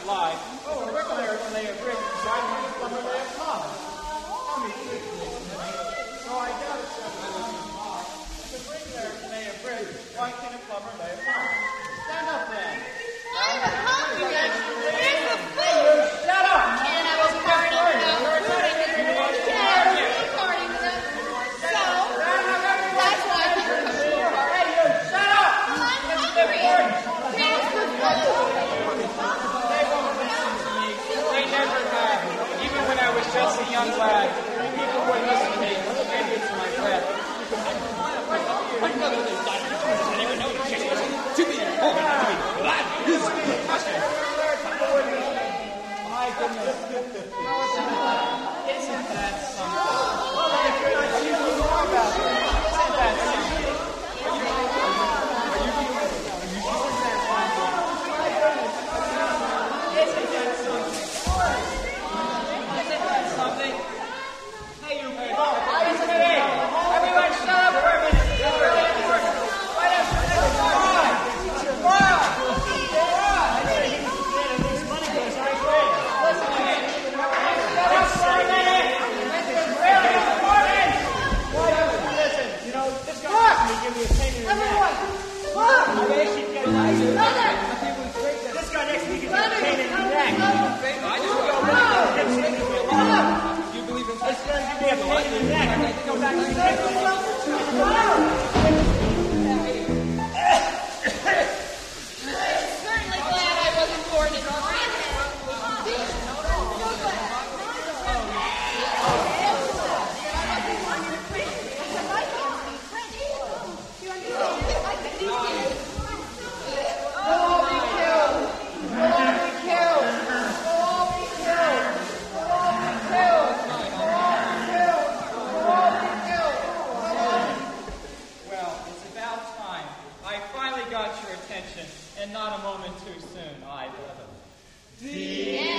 lie. Oh, a bricklayer can lay a brick, why can't a plumber lay a plumb? Tell me quickly. So I got it, if a bricklayer can lay a brick, why can't a plumber lay a plumb? Stand up then. I'm hungry. Here's the food. Shut up! And I was partying with them. Partying with them. So, that's why I come to the party. Hey, you! Shut up! I'm hungry. Here's the food. They won't listen to me. They never have. Even when I was just a young lad, people wouldn't listen to me. Maybe it's my breath. My goodness. Isn't that something? Isn't that something? Isn't that something? Hey, you people. Hey, everyone shut up for a minute. Why don't you listen? You know, this guy me give me a pain in the neck. This guy next to me gives me a pain in the neck. You believe in this guy give me a pain in the neck. I think I'll back to the neck. Certainly glad I wasn't born in France. Well, it's about time. I finally got your attention, and not a moment too soon either. Yeah.